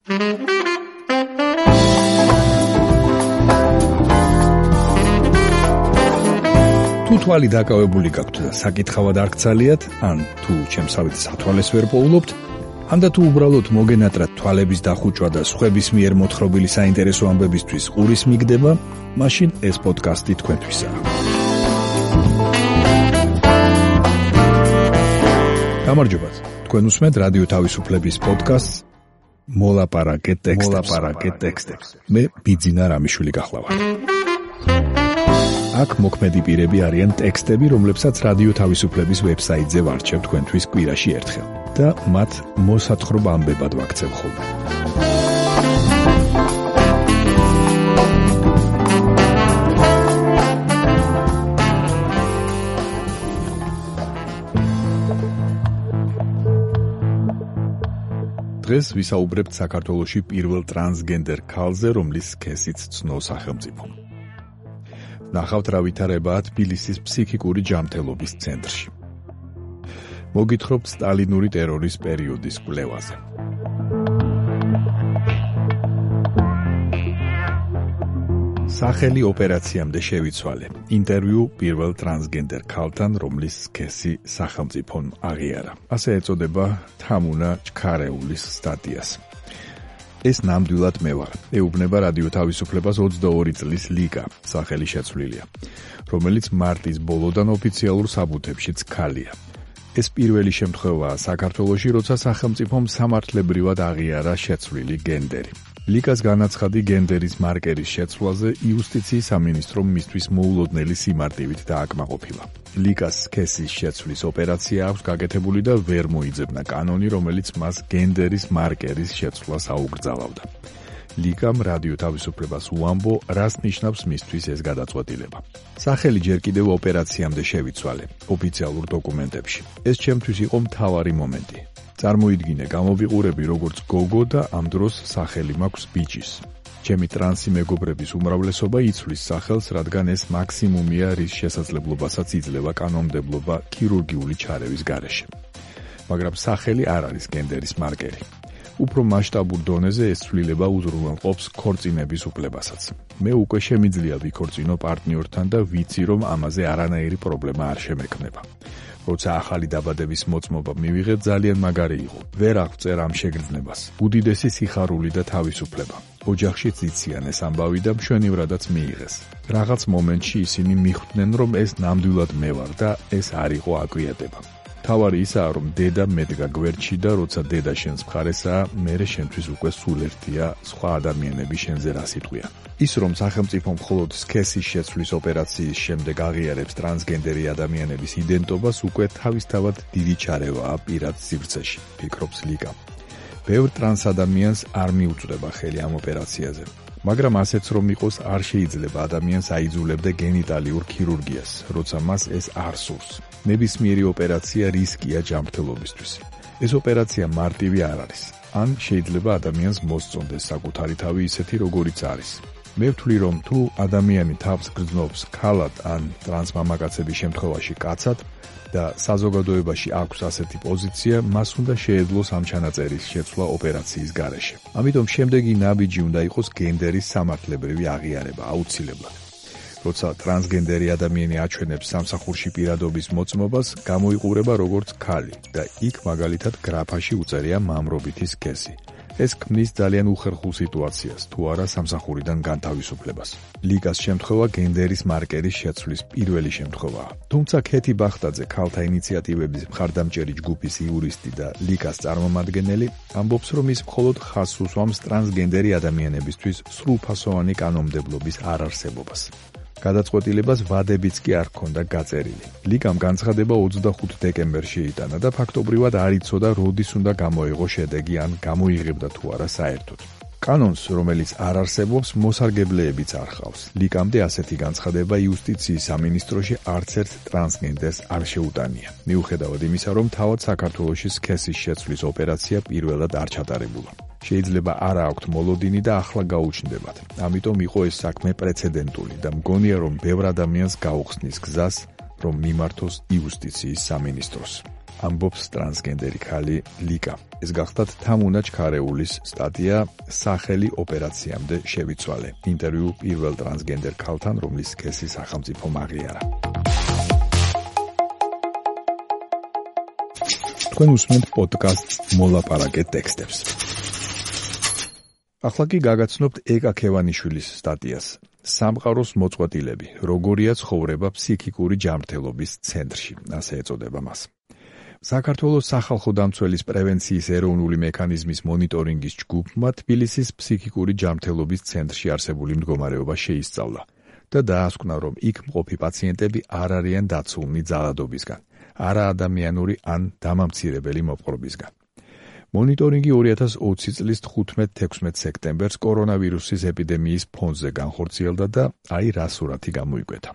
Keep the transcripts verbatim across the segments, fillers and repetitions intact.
თუ თვალი დაკავებული გაქვთ და საკითხავად არ გცალიათ, ან თუ ჩემსავით სათვალეს ვერ პოულობთ, ან და თუ უბრალოდ მოგენატრათ თვალების დახუჭვა და სხვების მიერ მოთხრობილი საინტერესო ამბებისთვის ყურის მიგდება, მაშინ ეს პოდკასტი თქვენთვისაა. გამარჯობათ, თქვენ უსმენთ რადიო თავისუფლების პოდკასტს მოლაპარაკე ტექსტებს. მე ბიძინა რამიშვილი გახლავართ. აქ მოქმედი პირები არიან ტექსტები, რომლებსაც რადიო თავისუფლების ვებსაიტზე ვარჩევ თქვენთვის კვირაში ერთხელ და მათ მოსათხრობ ამბებად ვაქცევ ხოლმე. დღეს ვისაუბრებთ საქართველოში პირველ ტრანსგენდერ ქალზე, რომლის სქესიც ცნობს სახელმწიფომ. ნახავთ რა ვითარებაა თბილისის ფსიქიკური ჯანმრთელობის ცენტრში. მოგითხრობთ სტალინური ტერორის პერიოდის კვლევაზე. სახელი ოპერაციამდე შევიცვალე. ინტერვიუ პირველ ტრანსგენდერ ქალთან, რომლის სქესი სახელმწიფომ აღიარა. ასე ეწოდება თამუნა ჩქარეულის სტატიას. ეს ნამდვილად მე ვარ. ეუბნება რადიო თავისუფლებას ოცდაორი წლის ლიკა, სახელი შეცვლილია, რომელიც მარტის ბოლოდან ოფიციალურ საბუთებშიც ქალია. ეს პირველი შემთხვევაა საქართველოში, როცა სახელმწიფომ სამართლებრივად აღიარა შეცვლილი გენდერი. ლიკას განაცხადი გენდერის მარკერის შეცვლაზე იუსტიციის სამინისტრომ მისთვის მოულოდნელი სიმარტივით დააკმაყოფილა. ლიკას სქესის შეცვლის ოპერაცია აქვს გაკეთებული და ვერ მოიძებნა კანონი, რომელიც მას გენდერის მარკერის შეცვლას აუგრძალავდა. ლიკამ რადიო თავისუფლებას უამბო, რას ნიშნავს მისთვის ეს გადაწყვეტილება. სახელი ჯერ კიდევ ოპერაციამდე შევიცვალე ოფიციალურ დოკუმენტებში. ეს ჩემთვის იყო მთავარი მომენტი. წარმოიდგინე, გამოვიყურები როგორც გოგო და ამ დროს სახელი მაქვს ბიჭის. ჩემი ტრანსი მეგობრების უმრავლესობა იცვლის სახელს, რადგან ეს მაქსიმუმია, რის შესაძლებლობასაც იძლევა კანონმდებლობა ქირურგიული ჩარევის გარეშე. მაგრამ სახელი არ არის გენდერის მარკერი. უფრო მასშტაბურ დონეზე ეს ცვლილება უზრუნველყოფს ქორწინების უფლებასაც. მე უკვე შემიძლია ვიქორწინო პარტნიორთან და ვიცი, რომ ამაზე არანაირი პრობლემა არ შემექმნება. როცა ახალი დაბადების მოწმობა მივიღეთ, ძალიან მაგარი იყო. ვერ აღწერ ამ შეგრძნებას. უდიდესი სიხარული და თავისუფლება. ოჯახშიც იციან ეს ამბავი და მშვენივრადაც მიიღეს. რაღაც მომენტში ისინი მიხვდნენ, რომ ეს ნამდვილად მე ვარ და ეს არ იყო აკვიატება. თავარი ისაა, რომ დედა მედგა გვერდში და როცა დედა შენს მხარესაა, მერე შენთვის უკვე სულ ერთია სხვა ადამიანები შენზე რას იტყვიან. ის, რომ სახელმწიფო მხოლოდ სქესის შეცვლის ოპერაციის შემდეგ აღიარებს ტრანსგენდერი ადამიანების იდენტობას, უკვე თავისთავად დიდი ჩარევაა პირად სივრცეში, ფიქრობს ლიკა. ბევრ ტრანს ადამიანს არ მიუწვდება ხელი ამ ოპერაციაზე. მაგრამ ასეც რომ იყოს, არ შეიძლება ადამიანს აიძულებდა გენიტალიურ ქირურგიას, როცა მას ეს არ სურს. ნებისმიერი ოპერაცია რისკია ჯანმრთელობისთვის. ეს ოპერაცია მარტივი არ არის. ან შეიძლება ადამიანს მოსწონდეს საკუთარი თავი ისეთი, როგორიც არის. მე ვთვლი, რომ თუ ადამიანი თავს გრძნობს ქალად ან ტრანს მამაკაცების შემთხვევაში კაცად და საზოგადოებაში აქვს ასეთი პოზიცია, მას უნდა შეეძლოს ამ ჩანაწერის შეცვლა ოპერაციის გარეშე. ამიტომ შემდეგი ნაბიჯი უნდა იყოს გენდერის სამართლებრივი აღიარება აუცილებლად. როცა ტრანსგენდერი ადამიანი აჩვენებს სამსახურში პირადობის მოწმობას, გამოიყურება როგორც ქალი და იქ მაგალითად გრაფაში უწერია მამრობითი სქესი. ეს ქმნის ძალიან უხერხულ სიტუაციას, თუ არა სამსახურიდან განთავისუფლებას. ლიკას შემთხვევა გენდერის მარკერის შეცვლის პირველი შემთხვევაა. თუმცა ქეთი ბახტაძე, ქალთა ინიციატივების მხარდამჭერი ჯგუფის იურისტი და ლიკას წარმომადგენელი, ამბობს, რომ ის მხოლოდ ხაზს უსვამს ტრანსგენდერი ადამიანებისთვის სრულფასოვანი კანონმდებლობის არარსებობას. გადაწყვეტილებას ვადებიც კი არ ჰქონდა გაწერილი. ლიკამ განცხადება ოცდახუთი დეკემბერში იტანა და ფაქტობრივად არ იცოდა, როდის უნდა გამოიღო შედეგი ან გამოიღებდა თუ არა საერთოდ. კანონს, რომელიც არ არსებობს, მოსარგებლეებიც არ ჰყავს. ლიკამდე ასეთი განცხადება იუსტიციის სამინისტროში არც ერთ ტრანსგენდერს არ შეუტანია. მიუხედავად იმისა, რომ თავად საქართველოში სქესის შეცვლის ოპერაცია პირველად არ ჩატარებულა. შეიძლება არა აქვთ მოლოდინი და ახლა გაუჩნდებათ. ამიტომ იყო ეს საქმე პრეცედენტული და მგონია, რომ ბევრ ადამიანს გაუხსნის გზას, რომ მიმართოს იუსტიციის სამინისტროს. ამბობს ტრანსგენდერი ქალი ლიკა. ეს გახდათ თამუნა ჩქარეულის სტატია სახელი ოპერაციამდე შევიცვალე. ინტერვიუ პირველ ტრანსგენდერ ქალთან, რომლის სქესი სახელმწიფომ აღიარა. თქვენ უსმენთ პოდკასტს მოლაპარაკე ტექსტებს. ახლა კი გაგაცნობთ ეკა ქევანიშვილის სტატიას. სამყაროს მოწყვეტილები, როგორია ცხოვრება ფსიქიკური ჯანმრთელობის ცენტრში, ასე ეწოდება მას. საქართველოს სახალხო დამცველის პრევენციის ეროვნული მექანიზმის მონიტორინგის ჯგუფმა თბილისის ფსიქიკური ჯანმრთელობის ცენტრში არსებული მდგომარეობა შეისწავლა და დაასკვნა, რომ იქ მყოფი პაციენტები არ არიან დაცულნი ძალადობისგან, არაადამიანური ან დამამცირებელი მოპყრობისგან. მონიტორინგი ორი ათას ოცი წლის თხუთმეტ-თექვსმეტ სექტემბერს კორონავირუსის ეპიდემიის ფონზე განხორციელდა და აი რა სურათი გამოიკვეთა.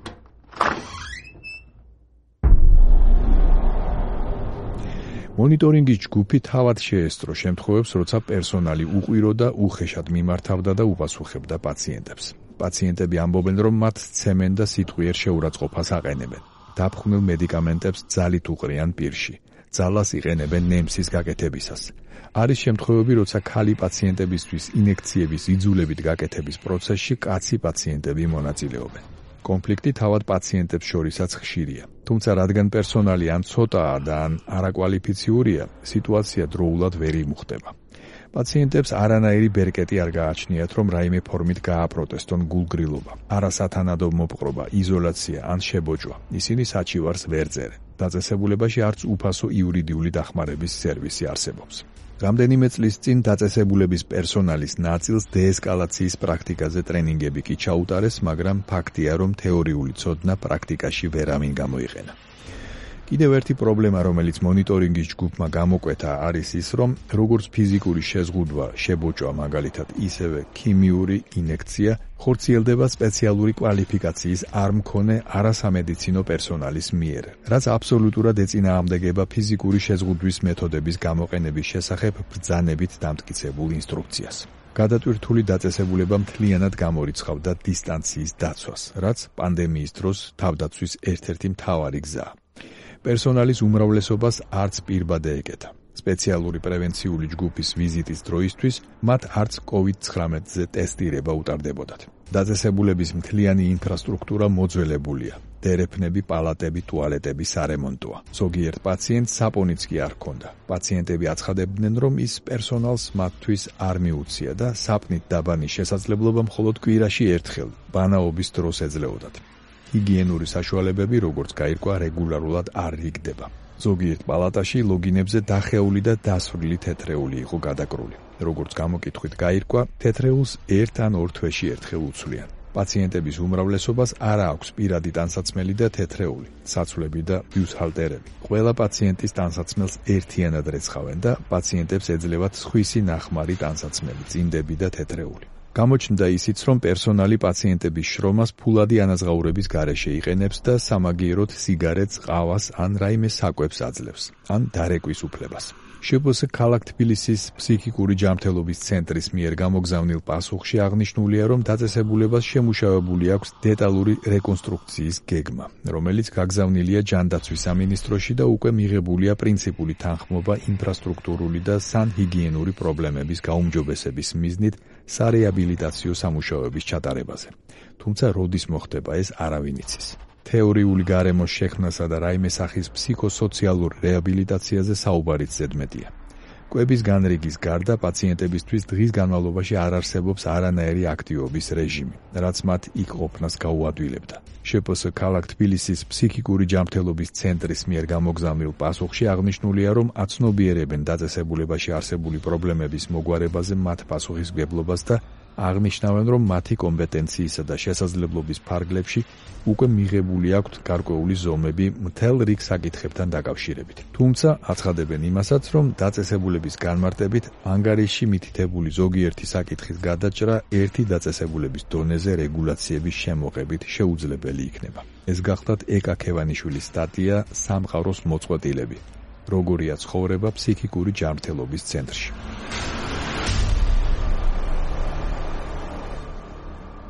მონიტორინგის ჯგუფი თავად შეესწრო შემთხვევებს, როცა პერსონალი უყვირო და უხეშად მიმართავდა და უპასუხებდა პაციენტებს. პაციენტები ამბობენ, რომ მათ სცემენ და სიტყვიერ შეურაცხყოფას აყენებენ. დაფხვნილ მედიკამენტებს ძალით უყრიან პირში. ძალას იყენებენ ნემსის გაკეთებისას. არის შემთხვევები, როცა ქალი პაციენტებისთვის ინექციების იძულებით გაკეთების პროცესში კაცი პაციენტები მონაწილეობენ. კონფლიქტი თავად პაციენტებს შორისაც ხშირია. თუმცა რადგან პერსონალი ან ცოტაა და ან არაკვალიფიციურია, სიტუაცია დროულად ვერ იმუხტება. პაციენტებს არანაირი ბერკეტი არ გააჩნიათ, რომ რაიმე ფორმით გააპროტესტონ გულგრილობა, არასათანადო მოპყრობა, იზოლაცია ან შებოჭვა. ისინი საჩივარს ვერ წერენ. დაწესებულებაში არც უფასო იურიდიული დახმარების სერვისი არსებობს. რამდენიმე წლის წინ დაწესებულების პერსონალის ნაწილს დეესკალაციის პრაქტიკაზე ტრენინგები კი ჩაუტარეს, მაგრამ ფაქტია, რომ თეორიული ცოდნა პრაქტიკაში ვერავინ გამოიყენა. კიდევ ერთი პრობლემა, რომელიც მონიტორინგის ჯგუფმა გამოკვეთა, არის ის, რომ როგორც ფიზიკური შეზღუდვა, შებოჭვა მაგალითად, ისევე ქიმიური ინექცია ხორციელდება სპეციალური კვალიფიკაციის არ მქონე არასამედიცინო პერსონალის მიერ, რაც აბსოლუტურად ეწინააღმდეგება ფიზიკური შეზღუდვის მეთოდების გამოყენების შესახებ ბრძანებით დამტკიცებულ ინსტრუქციას. გადატვირთული დაწესებულება მთლიანად გამორიცხავდა დისტანციის დაცვას, რაც პანდემიის დროს თავდაცვის ერთ-ერთი მთავარი გზაა. პერსონალის უმრავლესობას არც პირბადე ეკეთა. სპეციალური პრევენციული ჯგუფის ვიზიტის დროისთვის მათ არც კოვიდ ცხრამეტზე ტესტირება უტარდებოდათ. დაწესებულების მთლიანი ინფრასტრუქტურა მოძველებულია. დერეფნები, პალატები, ტუალეტები სარემონტოა. ზოგიერთ პაციენტს საპონიც კი არ ჰქონდა. პაციენტები აცხადებდნენ, რომ ის პერსონალს მათთვის არ მიუცია და საპნით დაბანის შესაძლებლობა მხოლოდ კვირაში ერთხელ, ბანაობის დროს ეძლეოდათ. ჰიგიენური საშუალებები, როგორც გაირკვა, რეგულარულად არ რიგდება. ზოგიერთ პალატაში ლოგინებზე დახეული და დასვრილი თეთრეული იყო გადაკრული. როგორც გამოკითხვით გაირკვა, თეთრეულს ერთ ან ორ თვეში ერთხელ უცვლიან. პაციენტების უმრავლესობას არ აქვს პირადი ტანსაცმელი და თეთრეული, საცვლები და ბიუსჰალტერები. ყველა პაციენტის ტანსაცმელს ერთიანად რეცხავენ და პაციენტებს ეძლევათ სხვისი ნახმარი ტანსაცმელი, წინდები და თეთრეული. გამოჩნდა ისიც, რომ პერსონალი პაციენტების შრომას ფულადი ანაზღაურების გარეშე იყენებს და სამაგიეროდ სიგარეტს, ყავას ან რაიმე საკვებს აძლევს, ან დარეკვის უფლებას. შპს ქალაქ თბილისის ფსიქიკური ჯანმრთელობის ცენტრის მიერ გამოგზავნილ პასუხში აღნიშნულია, რომ დაწესებულებას შემუშავებული აქვს დეტალური რეკონსტრუქციის გეგმა, რომელიც გაგზავნილია ჯანდაცვის სამინისტროში და უკვე მიღებულია პრინციპული თანხმობა ინფრასტრუქტურული და სანჰიგიენური პრობლემების გაუმჯობესების მიზნით სარეაბილიტაციო სამუშაოების ჩატარებაზე. თუმცა როდის მოხდება ეს არავინ იცის. თეორიული გარემოს შექმნასა და რაიმე სახის ფსიქოსოციალურ რეაბილიტაციაზე საუბარიც ზედმეტია. კვების განრიგის გარდა პაციენტებისთვის დღის განმავლობაში არ არსებობს არანაირი აქტივობის რეჟიმი, რაც მათ იქ ყოფნას გაუადვილებდა. შპს ქალაქ თბილისის ფსიქიკური ჯანმრთელობის ცენტრის მიერ გამოგზავნილ პასუხში აღნიშნულია, რომ აცნობიერებენ დაწესებულებაში არსებული პრობლემების მოგვარებაზე მათ პასუხისმგებლობას და აღნიშნავენ, რომ მათი კომპეტენციისა და შესაძლებლობის ფარგლებში უკვე მიღებული აქვთ გარკვეული ზომები მთელ რიგ საკითხებთან დაკავშირებით. თუმცა აცხადებენ იმასაც, რომ დაწესებულების განმარტებით ანგარიშში მითითებული ზოგიერთი საკითხის გადაჭრა ერთი დაწესებულების დონეზე რეგულაციების შემოღებით შეუძლებელი იქნება. ეს გახდათ ეკა ქევანიშვილის სტატია სამყაროს მოწყვეტილები, როგორია ცხოვრება ფსიქიკური ჯანმრთელობის ცენტრში.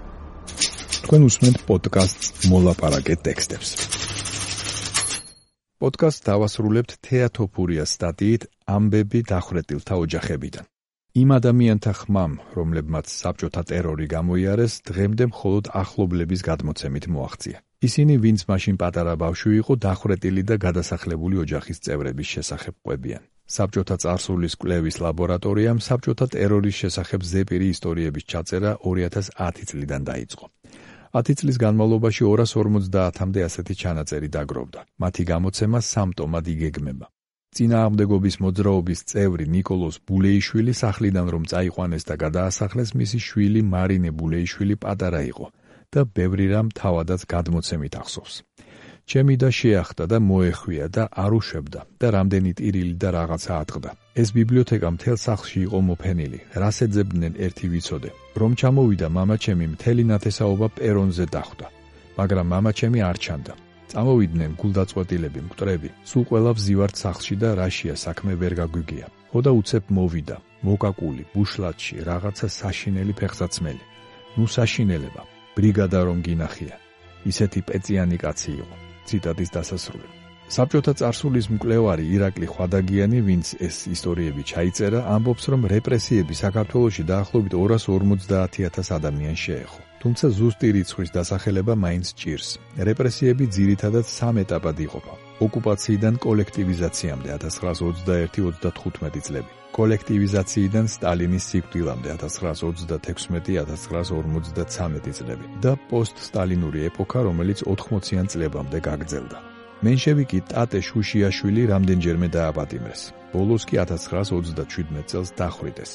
თქვენ უსმენთ პოდკასტს მოლაპარაკე ტექსტებს. პოდკასტს დავასრულებთ თეატოფურიას სტატიით ამბები დახვრეტილთა ოჯახებიდან. იმ ადამიანთა ხმამ, რომლებმაც საბჭოთა ტერორი გამოიარეს, დღემდე მხოლოდ ახლობლების გადმოცემით მოაღწია. ისინი, ვინც მაშინ პატარა ბავშვი იყო, დახვრეტილი და გადასახლებული ოჯახის წევრების შესახებ ყვებიან. საბჭოთა წარსულის კვლევის ლაბორატორიამ საბჭოთა ტერორის შესახებ ზეპირი ისტორიების ჩაწერა ორი ათას ათი წლიდან დაიწყო. ათი წლის განმავლობაში ორას ორმოცდაათამდე ასეთი ჩანაწერი დაგროვდა. მათი გამოცემა სამ ტომად იგეგმება. წინააღმდეგობის მოძრაობის წევრი ნიკოლოზ ბულეიშვილი სახლიდან რომ წაიყვანეს და გადაასახლეს, მისი შვილი მარინე ბულეიშვილი პატარა იყო და ბევრი რამ თავადაც გადმოცემით ახსოვს. ჩემი და შეახდა და მოეხვია და არ უშვებდა და რამდენი ტირილი და რაღაცა ატყდა. ეს ბიბლიოთეკა მთელ სახლში იყო მოფენილი, რას ეძებდნენ ერთი ვიცოდე. რომ ჩამოვიდა მამაჩემი, მთელი ნათესაობა პერონზე დახვდა, მაგრამ მამაჩემი არ ჩანდა. წამოვიდნენ გულდაწყვეტილები, მკვდრები, სულ ყველა ვზივართ სახლში და რაშია საქმე ვერ გაგვიგია. ხო და უცებ მოვიდა, მოკაკული, ბუშლათში, რაღაცა საშინელი ფეხსაცმელი. ნუ საშინელება, ბრიგადა რომ გინახია. ისეთი პეწიანი კაცი იყო. ციტატის დასასრული. საბჭოთა წარსულის მკვლევარი ირაკლი ხვადაგიანი, ვინც ეს ისტორიები ჩაიწერა, ამბობს, რომ რეპრესიები საქართველოში დაახლოებით ორას ორმოცდაათი ათას ადამიანს შეეხო. თუმცა ზუსტი რიცხვის დასახელება მაინც ჭირს. რეპრესიები ძირითადად სამ ეტაპად იყოფა. ოკუპაციიდან კოლექტივიზაციამდე ათას ცხრაას ოცდაერთი ოცდათხუთმეტი წლები. კოლექტივიზაციიდან სტალინის სიკვდილამდე ათას ცხრაას ოცდათექვსმეტი ათას ცხრაას ორმოცდაცამეტი წლები და პოსტ-სტალინური ეპოქა, რომელიც ოთხმოციან წლებამდე გაგრძელდა. მენშევიკი ტატე შუშიაშვილი რამდენჯერმე დააპატიმრეს. ბოლოს კი ათას ცხრაას ოცდაჩვიდმეტ წელს დახვრიტეს.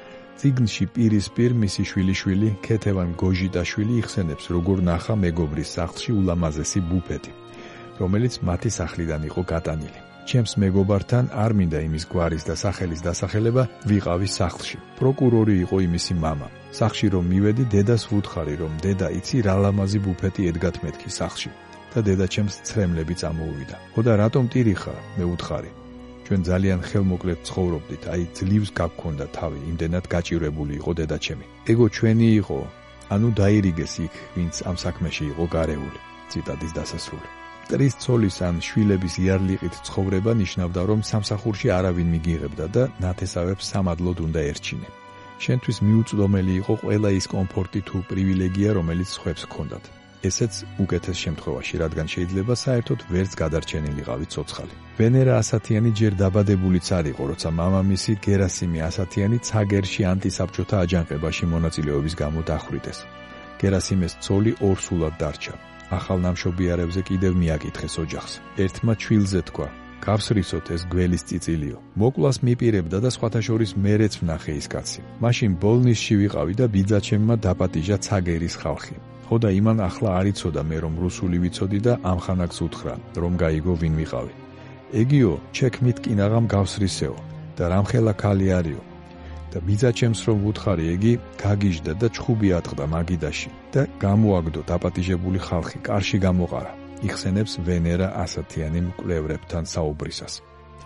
წიგნში პირისპირ მისი შვილიშვილი ქეთევან გოჟიტაშვილი იხსენებს, როგორ ნახა მეგობრის სახლში ულამაზესი ბუფეტი, რომელიც მათი სახლიდან იყო გატანილი. ჩემს მეგობართან არ მინდა იმის გვარის და სახელის დასახელება, ვიყავი სახლში. პროკურორი იყო იმისი მამა. სახლში რომ მივედი, დედას ვუთხარი, რომ დედა, იცი რა ლამაზი ბუფეტი ედგათ მეთქი სახლში. და დედა ჩემს ცრემლები წამოუვიდა. ხო და რატომ ტირი ხარ? მე ვუთხარი. ჩვენ ძალიან ხელმოკლედ ცხოვრობდით, აი ძლივს გაგქონდა თავი, იმდენად გაჭირებული იყო დედა ჩემი. ეგო ჩვენი იყო, ანუ დაირიგეს იქ, ვინც ამ საქმეში იყო გარეული. ციტატის დასასრული. მტრის ცოლის ან შვილების იარლიყით ცხოვრება ნიშნავდა, რომ სამსახურში არავინ მიგიღებდა და ნათესავებს სამადლოდ უნდა ერჩინე. შენთვის მიუწვდომელი იყო ყველა ის კომფორტი თუ პრივილეგია, რომელიც სხვებს ჰქონდათ. ესეც უკეთეს შემთხვევაში, რადგან შეიძლება საერთოდ ვერც გადარჩენილიყავი ცოცხალი. ვენერა ასათიანი ჯერ დაბადებულიც არ იყო, როცა მამამისი გერასიმე ასათიანი ცაგერში ანტისაბჭოთა აჯანყებაში მონაწილეობის გამო დახვრიტეს. გერასიმეს ცოლი ორსულად დარჩა. ახალ ნამშობიარებზე კიდევ მიაკითხეს ოჯახს. ერთმა ჩვილზე თქვა, გავსრისოთ ეს გველის წიწილიო. მოკლას მიპირებდა და სხვათა შორის მერეც ვნახე ის კაცი. მაშინ ბოლნისში ვიყავი და ბიძაჩემმა დაპატიჟა ცაგერის ხალხი. ხო და იმან ახლა არ იცოდა მე რომ რუსული ვიცოდი და ამხანაგს უთხრა, რომ გაიგო ვინ ვიყავი. ეგიო, ჩექმით კინაღამ გავსრისეო და რამხელა ქალი არიო. და ბიძაჩემს რომ ვუთხარი, ეგი გაგიჟდა და ჩხუბი ატყდა მაგიდაში და გამოაგდო დაპატიჟებული ხალხი, კარში გამოყარა. იხსენებს ვენერა ასათიანი მკვლევრებთან საუბრისას.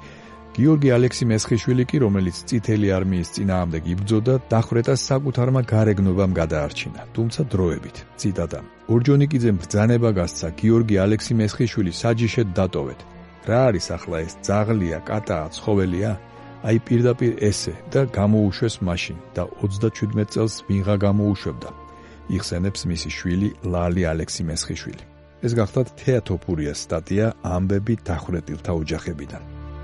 გიორგი ალექსი მესხიშვილი კი, რომელიც წითელი არმიის წინააღმდეგ იბრძოდა, დახვრეტას საკუთარმა გარეგნობამ გადაარჩინა, თუმცა დროებით. ციტატა. ორჯონიკიძემ ბრძანება გასცა, გიორგი ალექსი მესხიშვილი საჯიშედ დატოვეთ. რა არის ახლა ეს, ძაღლია, კატაა, ცხოველია? აი პირდაპირ ესე და გამოუშვეს მაშინ და ოცდაჩვიდმეტ წელს ვიღა გამოუშვებდა. იხსენებს მისი შვილი ლალი ალექსი მესხიშვილი. ეს გახლავთ თეატოფურიას სტატია ამბები დახვრეტილთა ოჯახებიდან.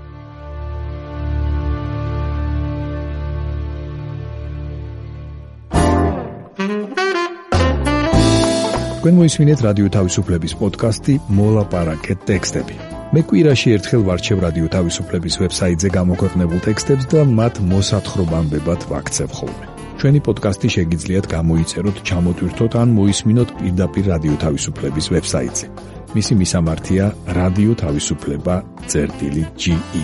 თქვენ მოისმინეთ რადიო თავისუფლების პოდკასტი მოლაპარაკეთ ტექსტები. მე კვირაში ერთხელ ვარჩევ რადიო თავისუფლების ვებსაიტზე გამოქვეყნებულ ტექსტებს და მათ მოსათხრობამდებად ვაქცევ ხოლმე. ჩვენი პოდკასტი შეგიძლიათ გამოიწეროთ, ჩამოტვირთოთ ან მოისმინოთ პირდაპირ რადიო თავისუფლების ვებსაიტზე. მისი მისამართია რადიო თავისუფლება წერტილი ჯი ი.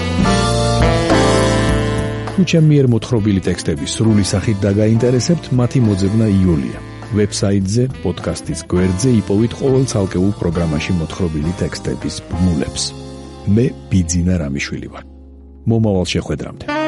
თუ ჩემი მიერ მოთხრობილი ტექსტები სრული სახით დაგაინტერესებთ, მათი მოძებნა იოლია. ვებსაიტზე, პოდკასტის გვერდზე იპოვით ყოველ ცალკეულ პროგრამაში მოთხრობილი ტექსტების ბმულებს. მე ბიძინა რამიშვილი ვარ. მომავალ შეხვედრამდე.